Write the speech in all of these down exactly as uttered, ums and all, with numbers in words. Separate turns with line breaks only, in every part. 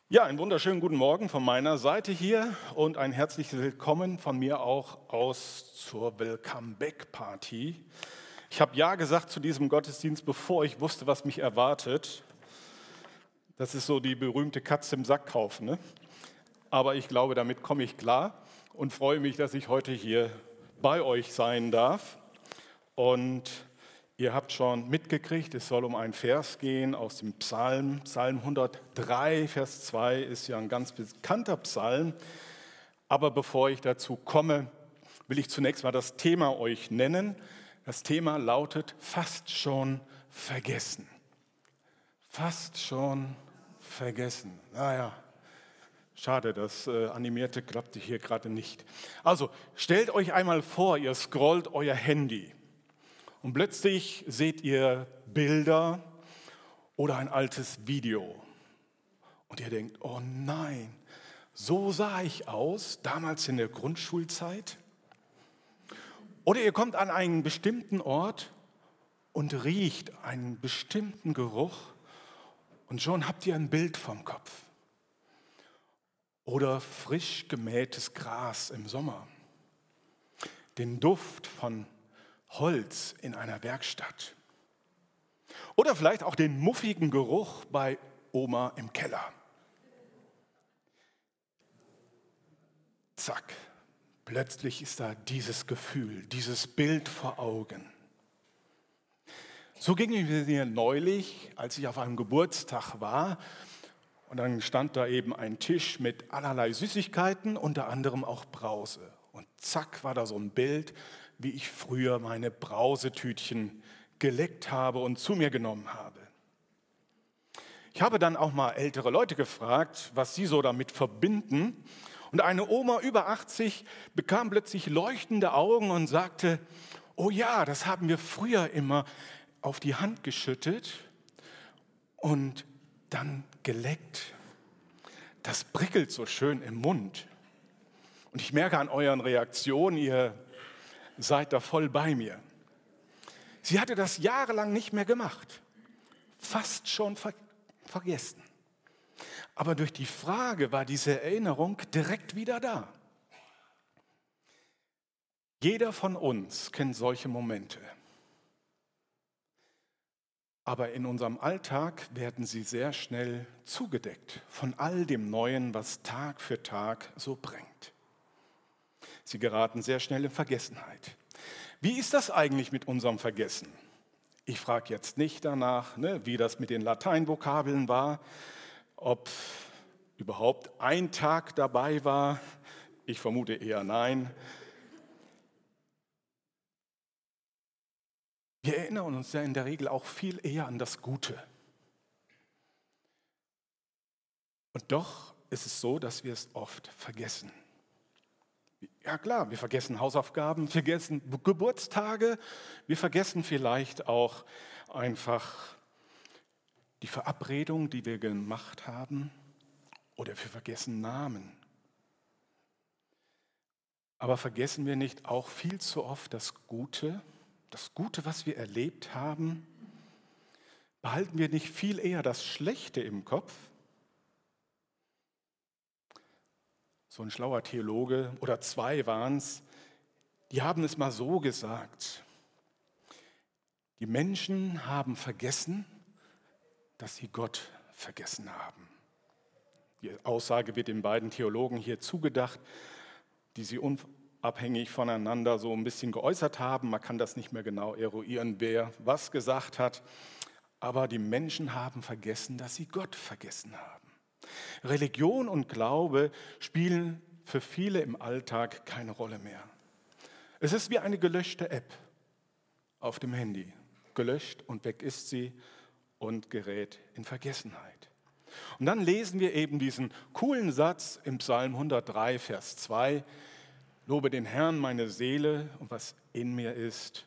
Ja, einen wunderschönen guten Morgen von meiner Seite hier und ein herzliches Willkommen von mir auch aus zur Welcome Back Party. Ich habe ja gesagt zu diesem Gottesdienst, bevor ich wusste, was mich erwartet. Das ist so die berühmte Katze im Sack kaufen, ne? Aber ich glaube, damit komme ich klar und freue mich, dass ich heute hier bei euch sein darf. Und ihr habt schon mitgekriegt, es soll um einen Vers gehen aus dem Psalm. Psalm hundertdrei, Vers zwei ist ja ein ganz bekannter Psalm. Aber bevor ich dazu komme, will ich zunächst mal das Thema euch nennen. Das Thema lautet fast schon vergessen. Fast schon vergessen. Naja, schade, das äh, Animierte klappte hier gerade nicht. Also, stellt euch einmal vor, ihr scrollt euer Handy. Und plötzlich seht ihr Bilder oder ein altes Video. Und ihr denkt, oh nein, so sah ich aus, damals in der Grundschulzeit. Oder ihr kommt an einen bestimmten Ort und riecht einen bestimmten Geruch und schon habt ihr ein Bild vom Kopf. Oder frisch gemähtes Gras im Sommer. Den Duft von Holz in einer Werkstatt. Oder vielleicht auch den muffigen Geruch bei Oma im Keller. Zack, plötzlich ist da dieses Gefühl, dieses Bild vor Augen. So ging es mir neulich, als ich auf einem Geburtstag war. Und dann stand da eben ein Tisch mit allerlei Süßigkeiten, unter anderem auch Brause. Und zack war da so ein Bild, wie ich früher meine Brausetütchen geleckt habe und zu mir genommen habe. Ich habe dann auch mal ältere Leute gefragt, was sie so damit verbinden. Und eine Oma über achtzig bekam plötzlich leuchtende Augen und sagte, oh ja, das haben wir früher immer auf die Hand geschüttet und dann geleckt. Das prickelt so schön im Mund. Und ich merke an euren Reaktionen, ihr seid da voll bei mir. Sie hatte das jahrelang nicht mehr gemacht, fast schon ver- vergessen. Aber durch die Frage war diese Erinnerung direkt wieder da. Jeder von uns kennt solche Momente. Aber in unserem Alltag werden sie sehr schnell zugedeckt von all dem Neuen, was Tag für Tag so bringt. Sie geraten sehr schnell in Vergessenheit. Wie ist das eigentlich mit unserem Vergessen? Ich frage jetzt nicht danach, ne, wie das mit den Lateinvokabeln war, ob überhaupt ein Tag dabei war. Ich vermute eher nein. Wir erinnern uns ja in der Regel auch viel eher an das Gute. Und doch ist es so, dass wir es oft vergessen. Ja klar, wir vergessen Hausaufgaben, vergessen Geburtstage, wir vergessen vielleicht auch einfach die Verabredung, die wir gemacht haben, oder wir vergessen Namen. Aber vergessen wir nicht auch viel zu oft das Gute, das Gute, was wir erlebt haben? Behalten wir nicht viel eher das Schlechte im Kopf? So ein schlauer Theologe, oder zwei waren es, die haben es mal so gesagt. Die Menschen haben vergessen, dass sie Gott vergessen haben. Die Aussage wird den beiden Theologen hier zugedacht, die sie unabhängig voneinander so ein bisschen geäußert haben. Man kann das nicht mehr genau eruieren, wer was gesagt hat. Aber die Menschen haben vergessen, dass sie Gott vergessen haben. Religion und Glaube spielen für viele im Alltag keine Rolle mehr. Es ist wie eine gelöschte App auf dem Handy. Gelöscht und weg ist sie und gerät in Vergessenheit. Und dann lesen wir eben diesen coolen Satz im Psalm hundertdrei, Vers zwei. Lobe den Herrn, meine Seele, und was in mir ist.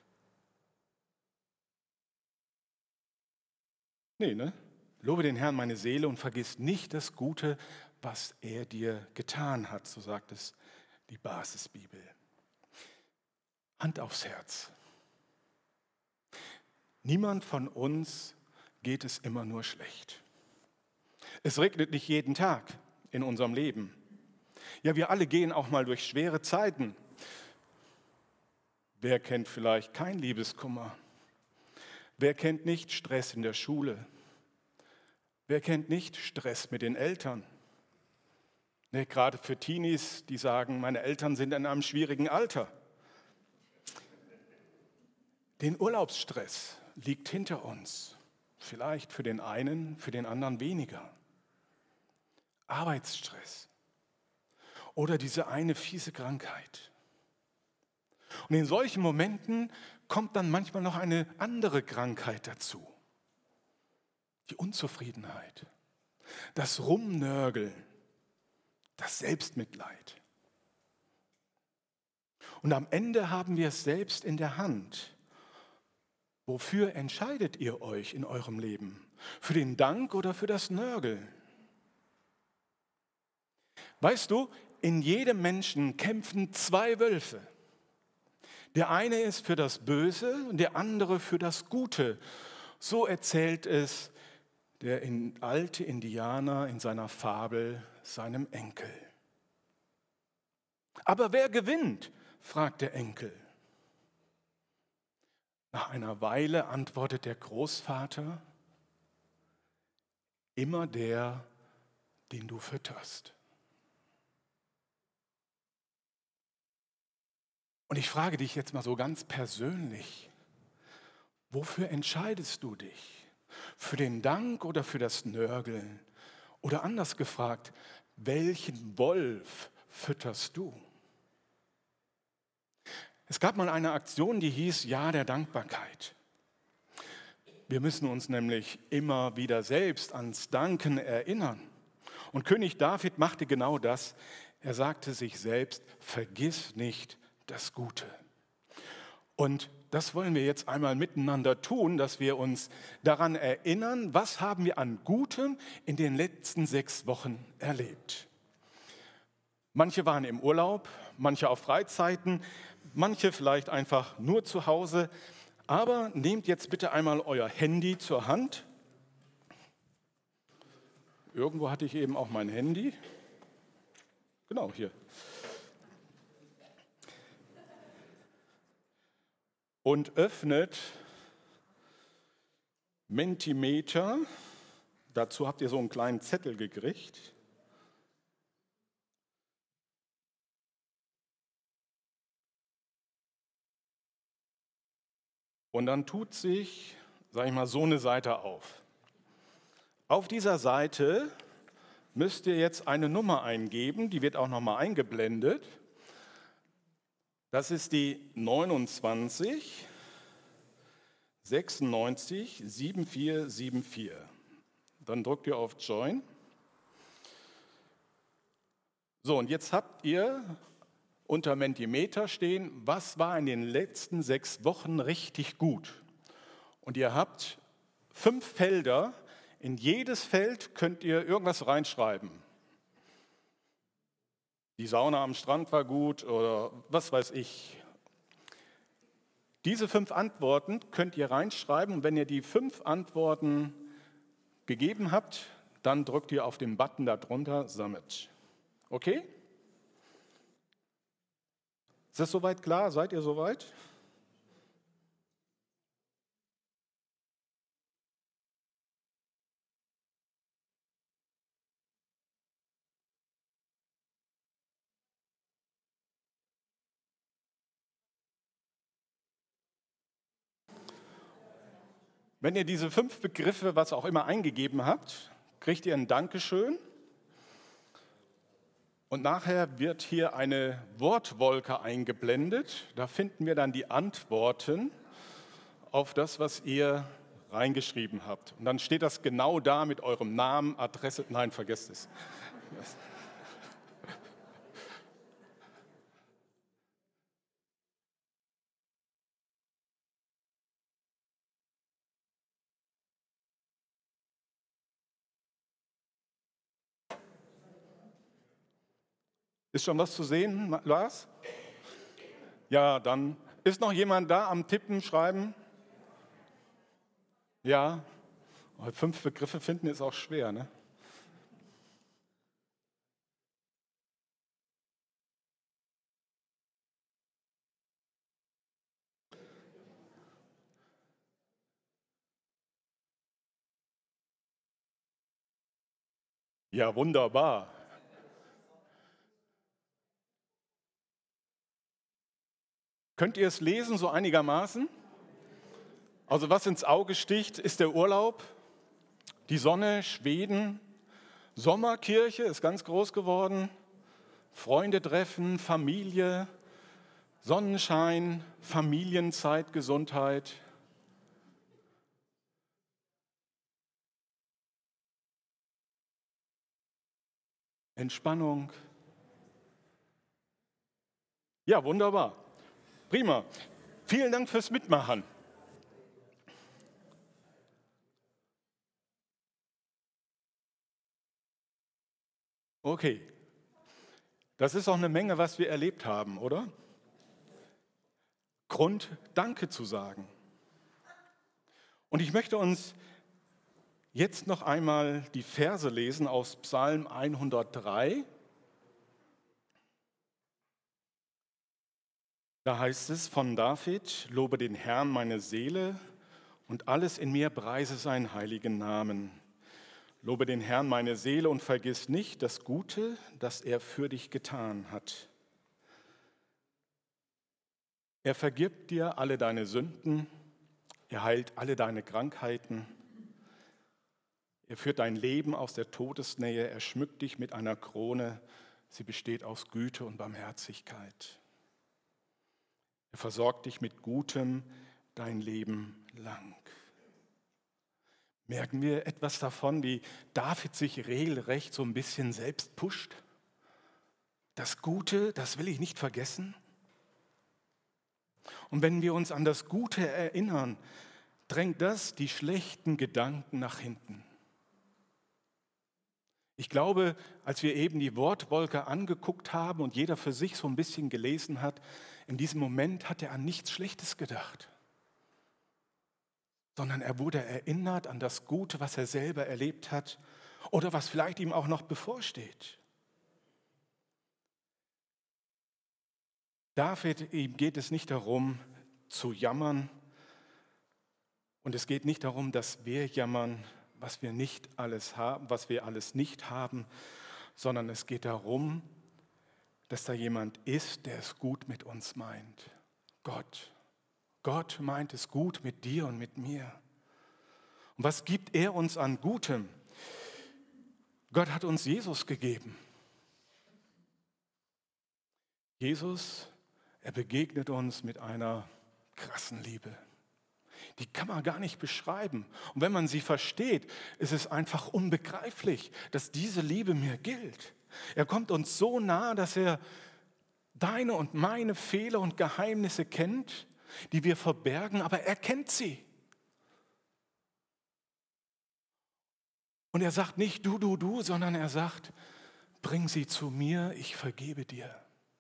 Nee, ne? Lobe den Herrn, meine Seele, und vergiss nicht das Gute, was er dir getan hat, so sagt es die Basisbibel. Hand aufs Herz. Niemand von uns geht es immer nur schlecht. Es regnet nicht jeden Tag in unserem Leben. Ja, wir alle gehen auch mal durch schwere Zeiten. Wer kennt vielleicht kein Liebeskummer? Wer kennt nicht Stress in der Schule? Wer kennt nicht Stress mit den Eltern? Ne, gerade für Teenies, die sagen, meine Eltern sind in einem schwierigen Alter. Den Urlaubsstress liegt hinter uns. Vielleicht für den einen, für den anderen weniger. Arbeitsstress. Oder diese eine fiese Krankheit. Und in solchen Momenten kommt dann manchmal noch eine andere Krankheit dazu. Die Unzufriedenheit, das Rumnörgeln, das Selbstmitleid. Und am Ende haben wir es selbst in der Hand. Wofür entscheidet ihr euch in eurem Leben? Für den Dank oder für das Nörgeln? Weißt du, in jedem Menschen kämpfen zwei Wölfe. Der eine ist für das Böse und der andere für das Gute. So erzählt es der alte Indianer in seiner Fabel seinem Enkel. Aber wer gewinnt? Fragt der Enkel. Nach einer Weile antwortet der Großvater, immer der, den du fütterst. Und ich frage dich jetzt mal so ganz persönlich, wofür entscheidest du dich? Für den Dank oder für das Nörgeln? Oder anders gefragt, welchen Wolf fütterst du? Es gab mal eine Aktion, die hieß Jahr der Dankbarkeit. Wir müssen uns nämlich immer wieder selbst ans Danken erinnern. Und König David machte genau das. Er sagte sich selbst, vergiss nicht das Gute. Und das wollen wir jetzt einmal miteinander tun, dass wir uns daran erinnern, was haben wir an Gutem in den letzten sechs Wochen erlebt. Manche waren im Urlaub, manche auf Freizeiten, manche vielleicht einfach nur zu Hause. Aber nehmt jetzt bitte einmal euer Handy zur Hand. Irgendwo hatte ich eben auch mein Handy. Genau, hier. Und öffnet Mentimeter. Dazu habt ihr so einen kleinen Zettel gekriegt. Und dann tut sich, sage ich mal, so eine Seite auf. Auf dieser Seite müsst ihr jetzt eine Nummer eingeben, die wird auch nochmal eingeblendet. Das ist die neunundzwanzig sechsundneunzig vierundsiebzig. Dann drückt ihr auf Join. So, und jetzt habt ihr unter Mentimeter stehen, was war in den letzten sechs Wochen richtig gut. Und ihr habt fünf Felder. In jedes Feld könnt ihr irgendwas reinschreiben. Die Sauna am Strand war gut oder was weiß ich. Diese fünf Antworten könnt ihr reinschreiben und wenn ihr die fünf Antworten gegeben habt, dann drückt ihr auf den Button darunter Submit. Okay? Ist das soweit klar? Seid ihr soweit? Wenn ihr diese fünf Begriffe, was auch immer, eingegeben habt, kriegt ihr ein Dankeschön. Und nachher wird hier eine Wortwolke eingeblendet. Da finden wir dann die Antworten auf das, was ihr reingeschrieben habt. Und dann steht das genau da mit eurem Namen, Adresse. Nein, vergesst es. Ist schon was zu sehen, Lars? Ja, dann ist noch jemand da am Tippen, Schreiben? Ja, fünf Begriffe finden ist auch schwer, ne? Ja, wunderbar. Könnt ihr es lesen, so einigermaßen? Also was ins Auge sticht, ist der Urlaub, die Sonne, Schweden, Sommerkirche ist ganz groß geworden, Freunde treffen, Familie, Sonnenschein, Familienzeit, Gesundheit. Entspannung. Ja, wunderbar. Prima. Vielen Dank fürs Mitmachen. Okay. Das ist auch eine Menge, was wir erlebt haben, oder? Grund, Danke zu sagen. Und ich möchte uns jetzt noch einmal die Verse lesen aus Psalm hundertdrei. Da heißt es von David: Lobe den Herrn meine Seele und alles in mir preise seinen heiligen Namen. Lobe den Herrn meine Seele und vergiss nicht das Gute, das er für dich getan hat. Er vergibt dir alle deine Sünden, er heilt alle deine Krankheiten, er führt dein Leben aus der Todesnähe, er schmückt dich mit einer Krone, sie besteht aus Güte und Barmherzigkeit. Er versorgt dich mit Gutem dein Leben lang. Merken wir etwas davon, wie David sich regelrecht so ein bisschen selbst pusht? Das Gute, das will ich nicht vergessen. Und wenn wir uns an das Gute erinnern, drängt das die schlechten Gedanken nach hinten. Ich glaube, als wir eben die Wortwolke angeguckt haben und jeder für sich so ein bisschen gelesen hat, in diesem Moment hat er an nichts Schlechtes gedacht, sondern er wurde erinnert an das Gute, was er selber erlebt hat oder was vielleicht ihm auch noch bevorsteht. David, ihm geht es nicht darum, zu jammern, und es geht nicht darum, dass wir jammern, was wir nicht alles haben, was wir alles nicht haben, sondern es geht darum, dass da jemand ist, der es gut mit uns meint. Gott. Gott meint es gut mit dir und mit mir. Und was gibt er uns an Gutem? Gott hat uns Jesus gegeben. Jesus, er begegnet uns mit einer krassen Liebe. Die kann man gar nicht beschreiben. Und wenn man sie versteht, ist es einfach unbegreiflich, dass diese Liebe mir gilt. Er kommt uns so nah, dass er deine und meine Fehler und Geheimnisse kennt, die wir verbergen, aber er kennt sie. Und er sagt nicht du, du, du, sondern er sagt, bring sie zu mir, ich vergebe dir.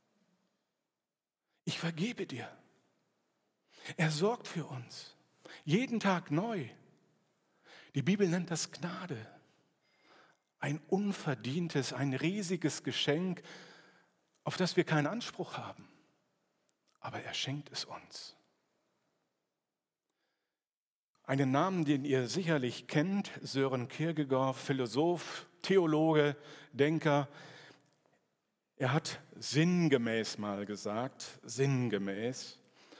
Ich vergebe dir. Er sorgt für uns. Jeden Tag neu. Die Bibel nennt das Gnade. Ein unverdientes, ein riesiges Geschenk, auf das wir keinen Anspruch haben. Aber er schenkt es uns. Einen Namen, den ihr sicherlich kennt, Søren Kierkegaard, Philosoph, Theologe, Denker. Er hat sinngemäß mal gesagt, sinngemäß,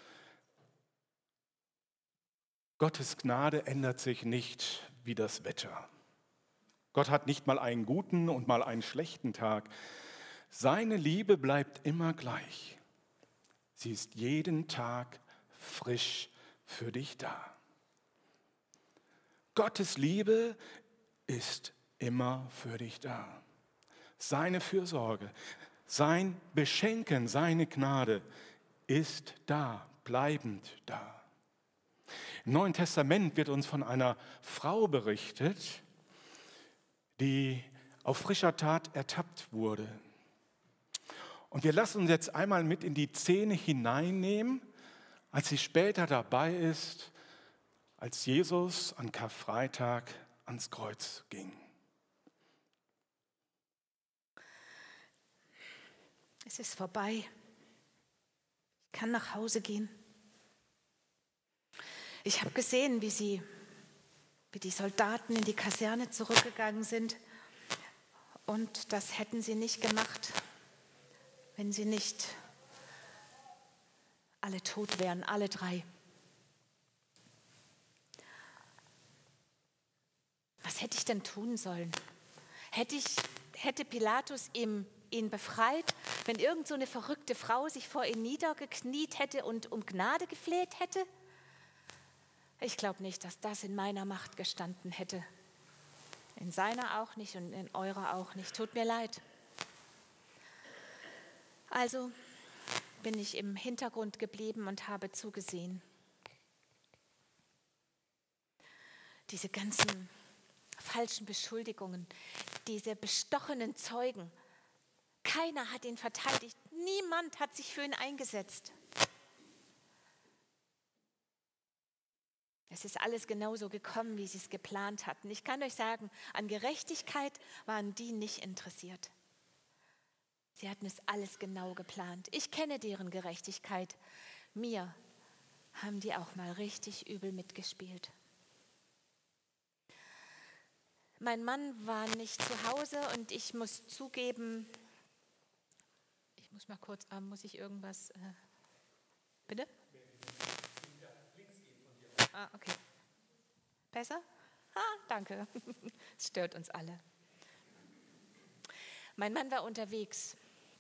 Gottes Gnade ändert sich nicht wie das Wetter. Gott hat nicht mal einen guten und mal einen schlechten Tag. Seine Liebe bleibt immer gleich. Sie ist jeden Tag frisch für dich da. Gottes Liebe ist immer für dich da. Seine Fürsorge, sein Beschenken, seine Gnade ist da, bleibend da. Im Neuen Testament wird uns von einer Frau berichtet, die auf frischer Tat ertappt wurde. Und wir lassen uns jetzt einmal mit in die Szene hineinnehmen, als sie später dabei ist, als Jesus an Karfreitag ans Kreuz ging.
Es ist vorbei. Ich kann nach Hause gehen. Ich habe gesehen, wie sie, wie die Soldaten in die Kaserne zurückgegangen sind Und das hätten sie nicht gemacht, wenn sie nicht alle tot wären, alle drei. Was hätte ich denn tun sollen? Hätte, ich, hätte Pilatus ihm, ihn befreit, wenn irgend so eine verrückte Frau sich vor ihn niedergekniet hätte und um Gnade gefleht hätte? Ich glaube nicht, dass das in meiner Macht gestanden hätte. In seiner auch nicht und in eurer auch nicht. Tut mir leid. Also bin ich im Hintergrund geblieben und habe zugesehen. Diese ganzen falschen Beschuldigungen, diese bestochenen Zeugen. Keiner hat ihn verteidigt. Niemand hat sich für ihn eingesetzt. Es ist alles genauso gekommen, wie sie es geplant hatten. Ich kann euch sagen, an Gerechtigkeit waren die nicht interessiert. Sie hatten es alles genau geplant. Ich kenne deren Gerechtigkeit. Mir haben die auch mal richtig übel mitgespielt. Mein Mann war nicht zu Hause und ich muss zugeben, ich muss mal kurz, äh, muss ich irgendwas, äh, bitte? Ah, okay. Besser? Ah, danke. Es stört uns alle. Mein Mann war unterwegs.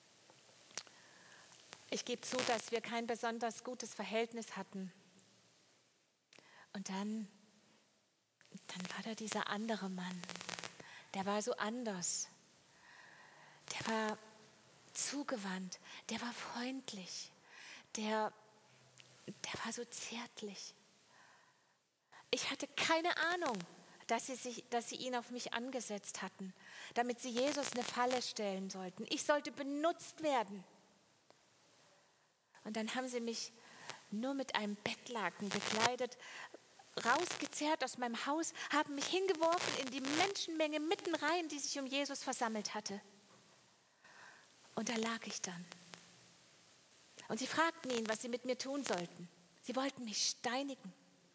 Ich gebe zu, dass wir kein besonders gutes Verhältnis hatten. Und dann, dann war da dieser andere Mann. Der war so anders. Der war zugewandt. Der war freundlich. Der, der war so zärtlich. Ich hatte keine Ahnung, dass sie, sich, dass sie ihn auf mich angesetzt hatten, damit sie Jesus eine Falle stellen sollten. Ich sollte benutzt werden. Und dann haben sie mich nur mit einem Bettlaken bekleidet, rausgezerrt aus meinem Haus, haben mich hingeworfen in die Menschenmenge mitten rein, die sich um Jesus versammelt hatte. Und da lag ich dann. Und sie fragten ihn, was sie mit mir tun sollten. Sie wollten mich steinigen.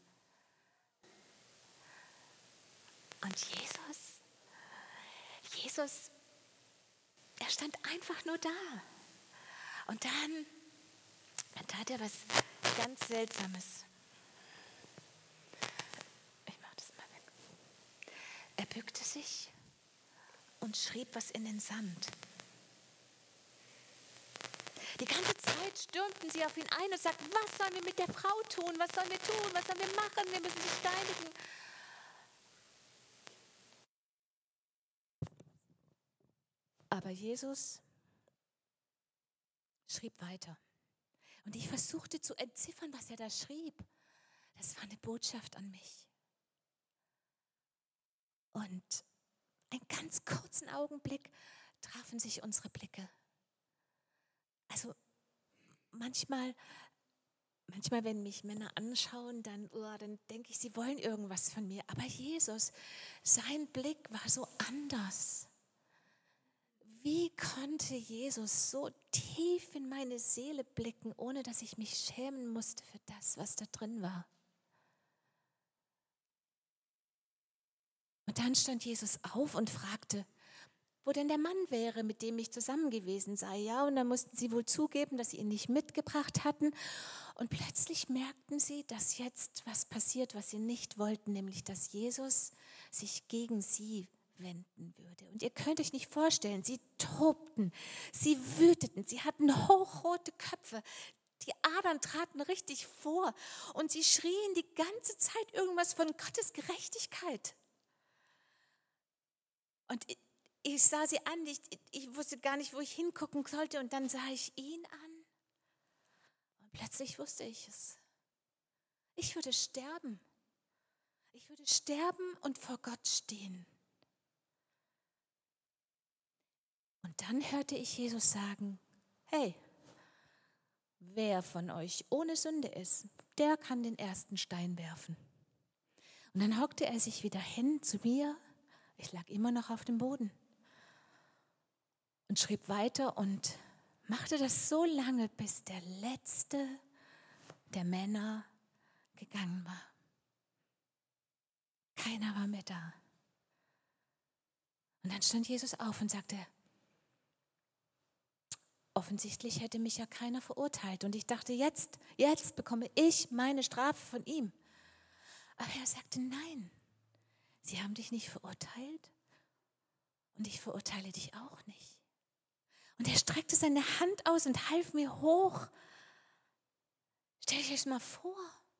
Und Jesus, Jesus, er stand einfach nur da. Und dann, dann tat er was ganz Seltsames. Ich mache das mal weg. Er bückte sich und schrieb was in den Sand. Die ganze Zeit stürmten sie auf ihn ein und sagten, was sollen wir mit der Frau tun? Was sollen wir tun? Was sollen wir machen? Wir müssen sie steinigen. Aber Jesus schrieb weiter. Und ich versuchte zu entziffern, was er da schrieb. Das war eine Botschaft an mich. Und einen ganz kurzen Augenblick trafen sich unsere Blicke. Also manchmal, manchmal, wenn mich Männer anschauen, dann, oh, dann denke ich, sie wollen irgendwas von mir. Aber Jesus, sein Blick war so anders. Wie konnte Jesus so tief in meine Seele blicken, ohne dass ich mich schämen musste für das, was da drin war? Und dann stand Jesus auf und fragte, wo denn der Mann wäre, mit dem ich zusammen gewesen sei. Ja, und dann mussten sie wohl zugeben, dass sie ihn nicht mitgebracht hatten. Und plötzlich merkten sie, dass jetzt was passiert, was sie nicht wollten, nämlich dass Jesus sich gegen sie wenden würde. Und ihr könnt euch nicht vorstellen, sie tobten, sie wüteten, sie hatten hochrote Köpfe, die Adern traten richtig vor und sie schrien die ganze Zeit irgendwas von Gottes Gerechtigkeit. Und ich, ich sah sie an, ich, ich wusste gar nicht, wo ich hingucken sollte und dann sah ich ihn an und plötzlich wusste ich es. Ich würde sterben. Ich würde sterben und vor Gott stehen. Und dann hörte ich Jesus sagen, hey, wer von euch ohne Sünde ist, der kann den ersten Stein werfen. Und dann hockte er sich wieder hin zu mir, ich lag immer noch auf dem Boden und schrieb weiter und machte das so lange, bis der letzte der Männer gegangen war. Keiner war mehr da. Und dann stand Jesus auf und sagte, offensichtlich hätte mich ja keiner verurteilt. Und ich dachte, jetzt, jetzt bekomme ich meine Strafe von ihm. Aber er sagte, nein, sie haben dich nicht verurteilt und ich verurteile dich auch nicht. Und er streckte seine Hand aus und half mir hoch. Stell euch das mal vor.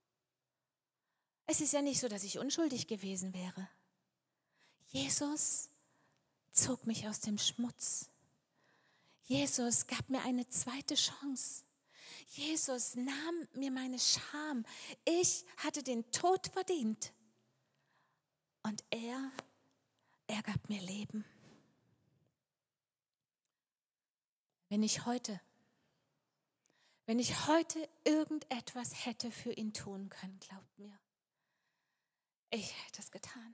Es ist ja nicht so, dass ich unschuldig gewesen wäre. Jesus zog mich aus dem Schmutz. Jesus gab mir eine zweite Chance. Jesus nahm mir meine Scham. Ich hatte den Tod verdient. Und er, er gab mir Leben. Wenn ich heute, wenn ich heute irgendetwas hätte für ihn tun können, glaubt mir, ich hätte es getan.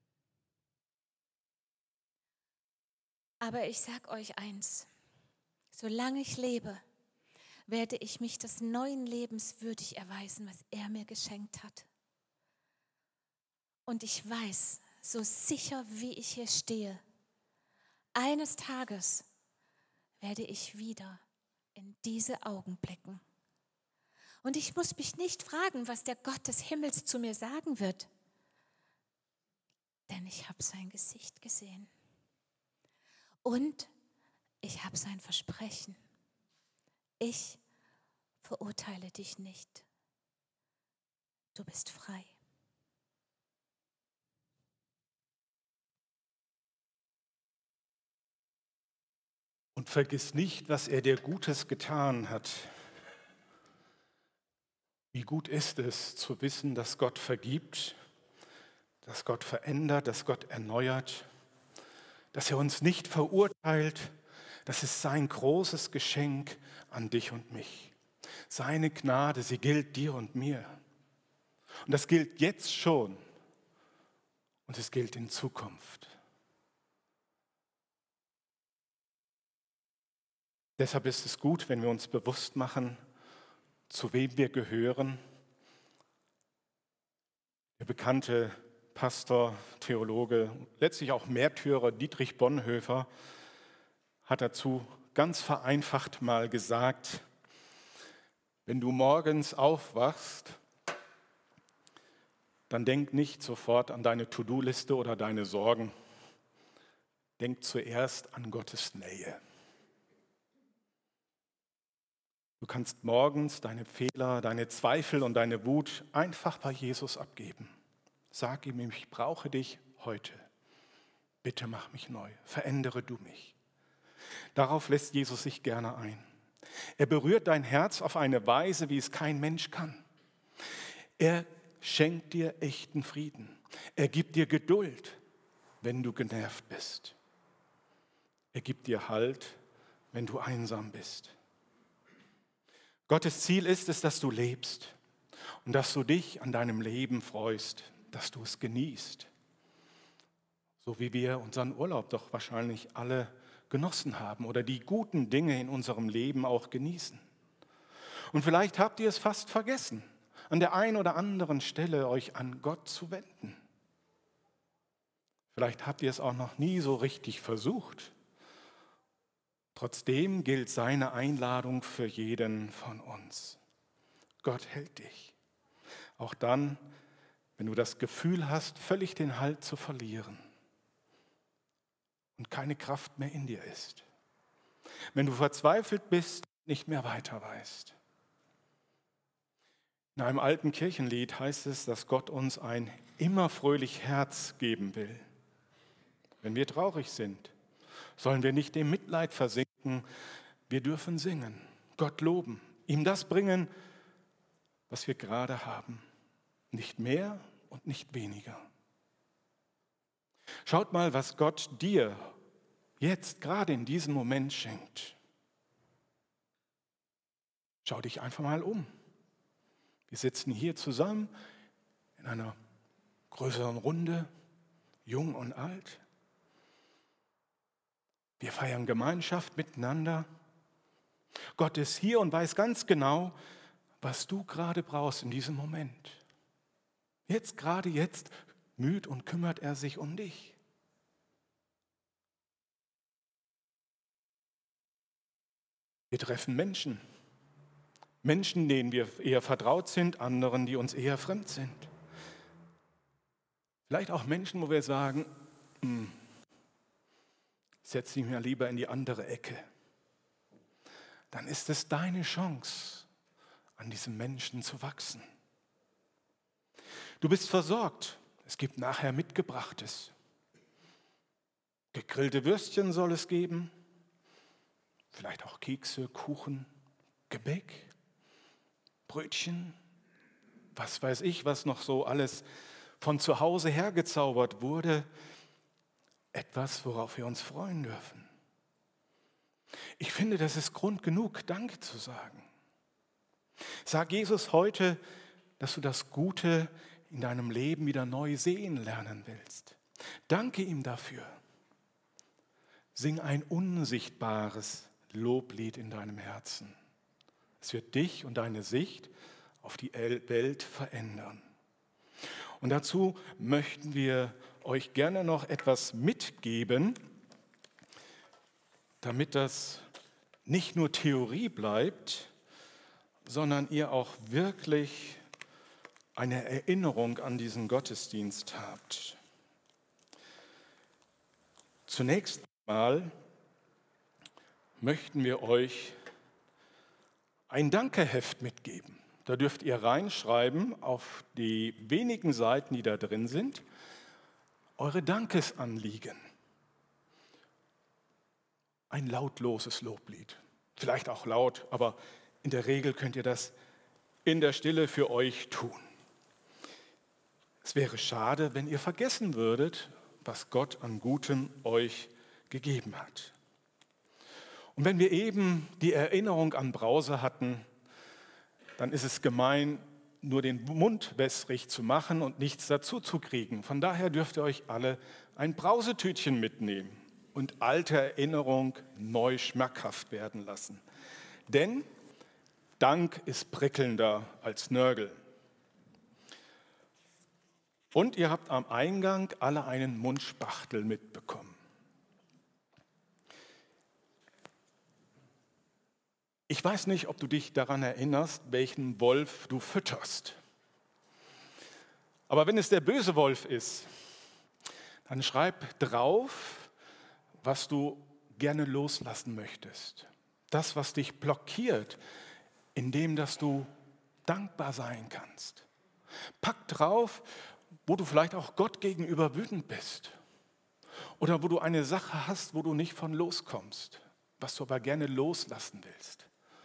Aber ich sag euch eins, solange ich lebe, werde ich mich des neuen Lebens würdig erweisen, was er mir geschenkt hat. Und ich weiß, so sicher wie ich hier stehe, eines Tages werde ich wieder in diese Augen blicken. Und ich muss mich nicht fragen, was der Gott des Himmels zu mir sagen wird, denn ich habe sein Gesicht gesehen. Und ich habe sein Versprechen. Ich verurteile dich nicht. Du bist frei.
Und vergiss nicht, was er dir Gutes getan hat. Wie gut ist es zu wissen, dass Gott vergibt, dass Gott verändert, dass Gott erneuert, dass er uns nicht verurteilt. Das ist sein großes Geschenk an dich und mich. Seine Gnade, sie gilt dir und mir. Und das gilt jetzt schon und es gilt in Zukunft. Deshalb ist es gut, wenn wir uns bewusst machen, zu wem wir gehören. Der bekannte Pastor, Theologe, letztlich auch Märtyrer Dietrich Bonhoeffer hat dazu ganz vereinfacht mal gesagt, wenn du morgens aufwachst, dann denk nicht sofort an deine To-Do-Liste oder deine Sorgen. Denk zuerst an Gottes Nähe. Du kannst morgens deine Fehler, deine Zweifel und deine Wut einfach bei Jesus abgeben. Sag ihm, ich brauche dich heute. Bitte mach mich neu, verändere du mich. Darauf lässt Jesus sich gerne ein. Er berührt dein Herz auf eine Weise, wie es kein Mensch kann. Er schenkt dir echten Frieden. Er gibt dir Geduld, wenn du genervt bist. Er gibt dir Halt, wenn du einsam bist. Gottes Ziel ist es, dass du lebst und dass du dich an deinem Leben freust, dass du es genießt. So wie wir unseren Urlaub doch wahrscheinlich alle genossen haben oder die guten Dinge in unserem Leben auch genießen. Und vielleicht habt ihr es fast vergessen, an der einen oder anderen Stelle euch an Gott zu wenden. Vielleicht habt ihr es auch noch nie so richtig versucht. Trotzdem gilt seine Einladung für jeden von uns. Gott hält dich. Auch dann, wenn du das Gefühl hast, völlig den Halt zu verlieren und keine Kraft mehr in dir ist. Wenn du verzweifelt bist, nicht mehr weiter weißt. In einem alten Kirchenlied heißt es, dass Gott uns ein immer fröhlich Herz geben will. Wenn wir traurig sind, sollen wir nicht im Mitleid versinken. Wir dürfen singen, Gott loben, ihm das bringen, was wir gerade haben. Nicht mehr und nicht weniger. Schaut mal, was Gott dir jetzt gerade in diesem Moment schenkt. Schau dich einfach mal um. Wir sitzen hier zusammen in einer größeren Runde, jung und alt. Wir feiern Gemeinschaft miteinander. Gott ist hier und weiß ganz genau, was du gerade brauchst in diesem Moment. Jetzt, gerade jetzt, müht und kümmert er sich um dich. Wir treffen Menschen. Menschen, denen wir eher vertraut sind, anderen, die uns eher fremd sind. Vielleicht auch Menschen, wo wir sagen, hm, setz dich mir lieber in die andere Ecke. Dann ist es deine Chance, an diesem Menschen zu wachsen. Du bist versorgt. Es gibt nachher Mitgebrachtes. Gegrillte Würstchen soll es geben. Vielleicht auch Kekse, Kuchen, Gebäck, Brötchen. Was weiß ich, was noch so alles von zu Hause hergezaubert wurde. Etwas, worauf wir uns freuen dürfen. Ich finde, das ist Grund genug, Danke zu sagen. Sag Jesus heute, dass du das Gute in deinem Leben wieder neu sehen lernen willst. Danke ihm dafür. Sing ein unsichtbares Loblied in deinem Herzen. Es wird dich und deine Sicht auf die Welt verändern. Und dazu möchten wir euch gerne noch etwas mitgeben, damit das nicht nur Theorie bleibt, sondern ihr auch wirklich eine Erinnerung an diesen Gottesdienst habt. Zunächst mal möchten wir euch ein Dankeheft mitgeben. Da dürft ihr reinschreiben auf die wenigen Seiten, die da drin sind, eure Dankesanliegen. Ein lautloses Loblied. Vielleicht auch laut, aber in der Regel könnt ihr das in der Stille für euch tun. Es wäre schade, wenn ihr vergessen würdet, was Gott an Gutem euch gegeben hat. Und wenn wir eben die Erinnerung an Brause hatten, dann ist es gemein, nur den Mund wässrig zu machen und nichts dazu zu kriegen. Von daher dürft ihr euch alle ein Brausetütchen mitnehmen und alte Erinnerung neu schmackhaft werden lassen. Denn Dank ist prickelnder als Nörgel. Und ihr habt am Eingang alle einen Mundspachtel mitbekommen. Ich weiß nicht, ob du dich daran erinnerst, welchen Wolf du fütterst. Aber wenn es der böse Wolf ist, dann schreib drauf, was du gerne loslassen möchtest. Das, was dich blockiert, indem dass du dankbar sein kannst. Pack drauf, wo du vielleicht auch Gott gegenüber wütend bist. Oder wo du eine Sache hast, wo du nicht von loskommst, was du aber gerne loslassen willst.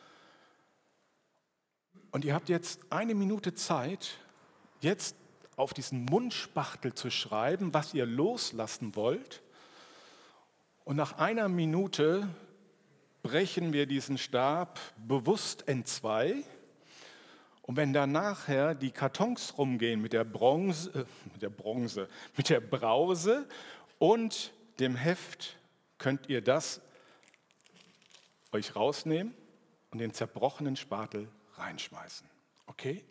Und ihr habt jetzt eine Minute Zeit, jetzt auf diesen Mundspachtel zu schreiben, was ihr loslassen wollt. Und nach einer Minute brechen wir diesen Stab bewusst entzwei. Und wenn dann nachher die Kartons rumgehen mit der Bronze, äh, mit der Bronze, mit der Brause und dem Heft, könnt ihr das euch rausnehmen und den zerbrochenen Spatel reinschmeißen. Okay?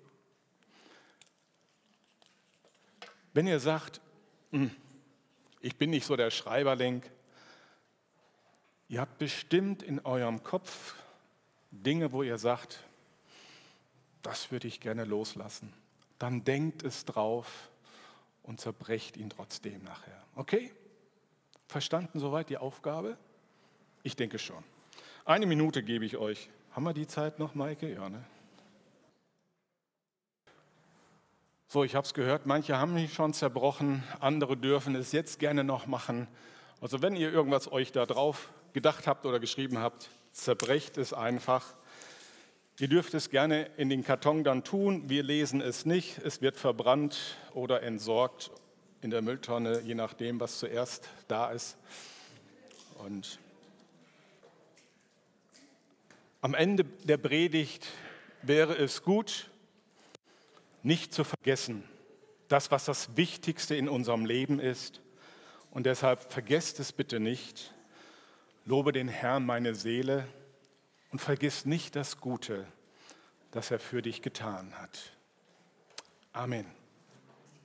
Wenn ihr sagt, ich bin nicht so der Schreiberling, ihr habt bestimmt in eurem Kopf Dinge, wo ihr sagt, das würde ich gerne loslassen. Dann denkt es drauf und zerbrecht ihn trotzdem nachher. Okay? Verstanden soweit die Aufgabe? Ich denke schon. Eine Minute gebe ich euch. Haben wir die Zeit noch, Maike? Ja, ne? So, ich habe es gehört, manche haben mich schon zerbrochen, andere dürfen es jetzt gerne noch machen. Also wenn ihr irgendwas euch da drauf gedacht habt oder geschrieben habt, zerbrecht es einfach. Ihr dürft es gerne in den Karton dann tun. Wir lesen es nicht. Es wird verbrannt oder entsorgt in der Mülltonne, je nachdem, was zuerst da ist. Und am Ende der Predigt wäre es gut, nicht zu vergessen, das, was das Wichtigste in unserem Leben ist. Und deshalb vergesst es bitte nicht. Lobe den Herrn, meine Seele, und vergiss nicht das Gute, das er für dich getan hat. Amen.